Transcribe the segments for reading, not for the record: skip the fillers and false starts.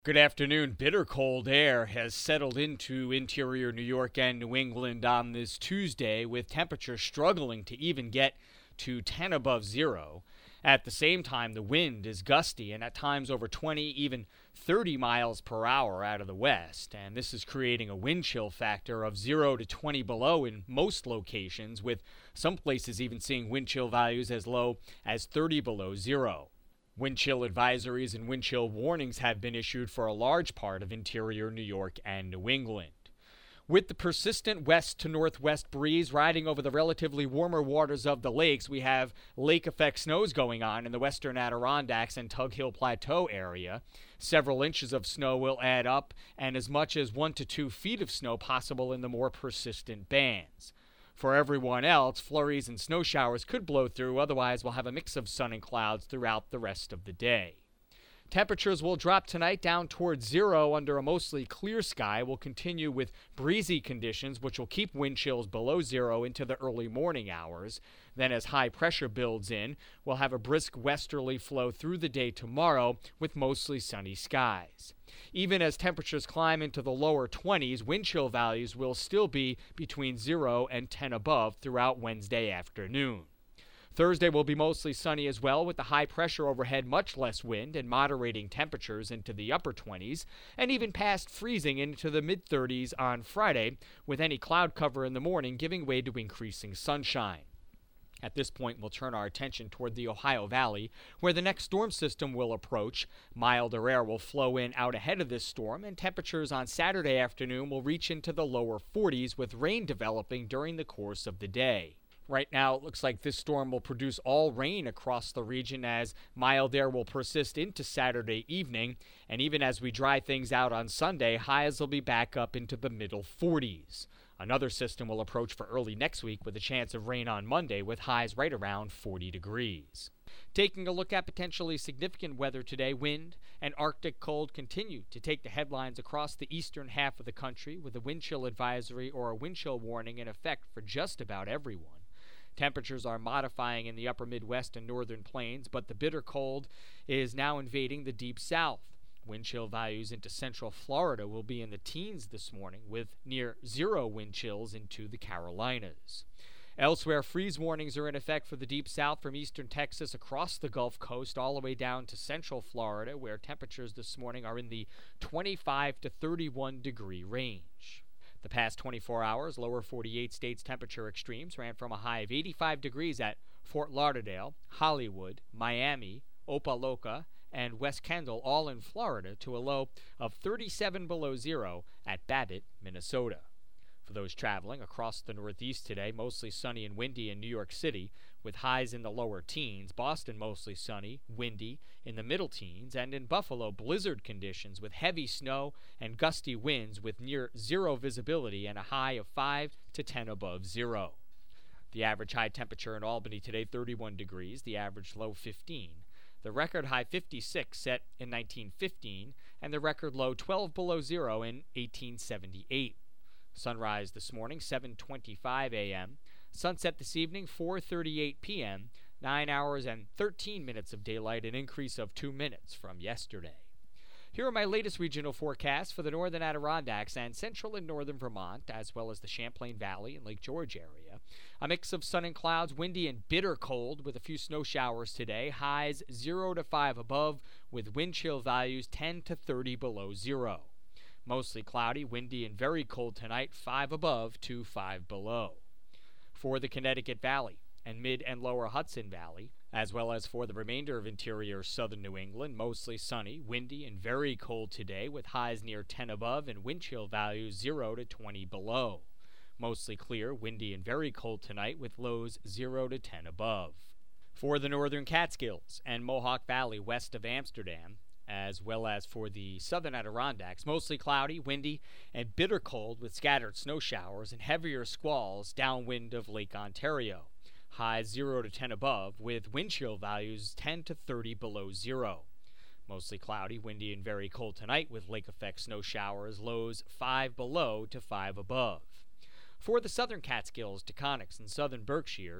Good afternoon. Bitter cold air has settled into interior New York and New England on this Tuesday, with temperatures struggling to even get to 10 above zero. At the same time, the wind is gusty and at times over 20, even 30 miles per hour out of the west, and this is creating a wind chill factor of 0 to 20 below in most locations, with some places even seeing wind chill values as low as 30 below zero. Wind chill advisories and wind chill warnings have been issued for a large part of interior New York and New England. With the persistent west to northwest breeze riding over the relatively warmer waters of the lakes, we have lake effect snows going on in the western Adirondacks and Tug Hill Plateau area. Several inches of snow will add up, and as much as 1 to 2 feet of snow possible in the more persistent bands. For everyone else, flurries and snow showers could blow through, otherwise we'll have a mix of sun and clouds throughout the rest of the day. Temperatures will drop tonight down towards zero under a mostly clear sky. We'll continue with breezy conditions, which will keep wind chills below zero into the early morning hours. Then as high pressure builds in, we'll have a brisk westerly flow through the day tomorrow with mostly sunny skies. Even as temperatures climb into the lower 20s, wind chill values will still be between 0 and 10 above throughout Wednesday afternoon. Thursday will be mostly sunny as well, with the high pressure overhead, much less wind, and moderating temperatures into the upper 20s, and even past freezing into the mid-30s on Friday, with any cloud cover in the morning giving way to increasing sunshine. At this point, we'll turn our attention toward the Ohio Valley, where the next storm system will approach. Milder air will flow in out ahead of this storm, and temperatures on Saturday afternoon will reach into the lower 40s, with rain developing during the course of the day. Right now, it looks like this storm will produce all rain across the region, as mild air will persist into Saturday evening. And even as we dry things out on Sunday, highs will be back up into the middle 40s. Another system will approach for early next week with a chance of rain on Monday, with highs right around 40 degrees. Taking a look at potentially significant weather today, wind and Arctic cold continue to take the headlines across the eastern half of the country, with a wind chill advisory or a wind chill warning in effect for just about everyone. Temperatures are modifying in the upper Midwest and northern plains, but the bitter cold is now invading the deep south. Wind chill values into central Florida will be in the teens this morning, with near zero wind chills into the Carolinas. Elsewhere, freeze warnings are in effect for the deep south from eastern Texas across the Gulf Coast all the way down to central Florida, where temperatures this morning are in the 25 to 31 degree range. The past 24 hours, lower 48 states temperature extremes ran from a high of 85 degrees at Fort Lauderdale, Hollywood, Miami, Opa-locka, and West Kendall, all in Florida, to a low of 37 below zero at Babbitt, Minnesota. For those traveling across the Northeast today, mostly sunny and windy in New York City, with highs in the lower teens. Boston mostly sunny, windy in the middle teens, and in Buffalo, blizzard conditions with heavy snow and gusty winds with near zero visibility and a high of 5 to 10 above zero. The average high temperature in Albany today, 31 degrees, the average low 15. The record high 56 set in 1915, and the record low 12 below zero in 1878. Sunrise this morning, 7:25 a.m. Sunset this evening, 4:38 p.m. 9 hours and 13 minutes of daylight, an increase of 2 minutes from yesterday. Here are my latest regional forecasts for the northern Adirondacks and central and northern Vermont, as well as the Champlain Valley and Lake George area. A mix of sun and clouds, windy and bitter cold with a few snow showers today. Highs 0 to 5 above, with wind chill values 10 to 30 below zero. Mostly cloudy, windy, and very cold tonight, 5 above to 5 below. For the Connecticut Valley and mid and lower Hudson Valley, as well as for the remainder of interior southern New England, mostly sunny, windy, and very cold today, with highs near 10 above and wind chill values 0 to 20 below. Mostly clear, windy, and very cold tonight, with lows 0 to 10 above. For the northern Catskills and Mohawk Valley west of Amsterdam, as well as for the southern Adirondacks, mostly cloudy, windy, and bitter cold with scattered snow showers and heavier squalls downwind of Lake Ontario. Highs 0 to 10 above, with wind chill values 10 to 30 below zero. Mostly cloudy, windy, and very cold tonight with lake effect snow showers, lows 5 below to 5 above. For the southern Catskills, Taconics, and southern Berkshires,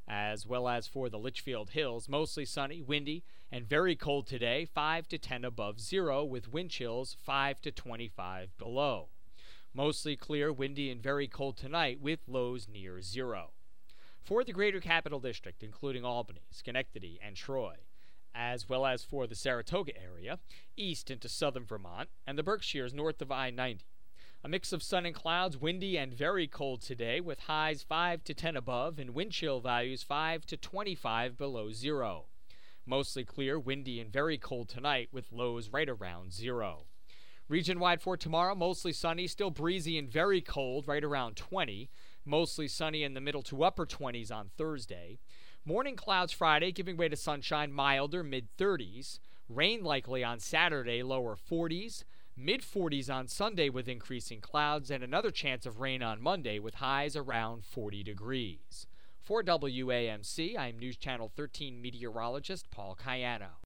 As well as for the Litchfield Hills, mostly sunny, windy, and very cold today, 5 to 10 above zero, with wind chills 5 to 25 below. Mostly clear, windy, and very cold tonight, with lows near zero. For the Greater Capital District, including Albany, Schenectady, and Troy, as well as for the Saratoga area, east into southern Vermont, and the Berkshires north of I-90. A mix of sun and clouds, windy and very cold today, with highs 5 to 10 above and wind chill values 5 to 25 below zero. Mostly clear, windy, and very cold tonight, with lows right around zero. Region-wide for tomorrow, mostly sunny, still breezy and very cold, right around 20. Mostly sunny in the middle to upper 20s on Thursday. Morning clouds Friday, giving way to sunshine, milder, mid-30s. Rain likely on Saturday, lower 40s. Mid-40s on Sunday with increasing clouds, and another chance of rain on Monday with highs around 40 degrees. For WAMC, I'm News Channel 13 meteorologist Paul Cayano.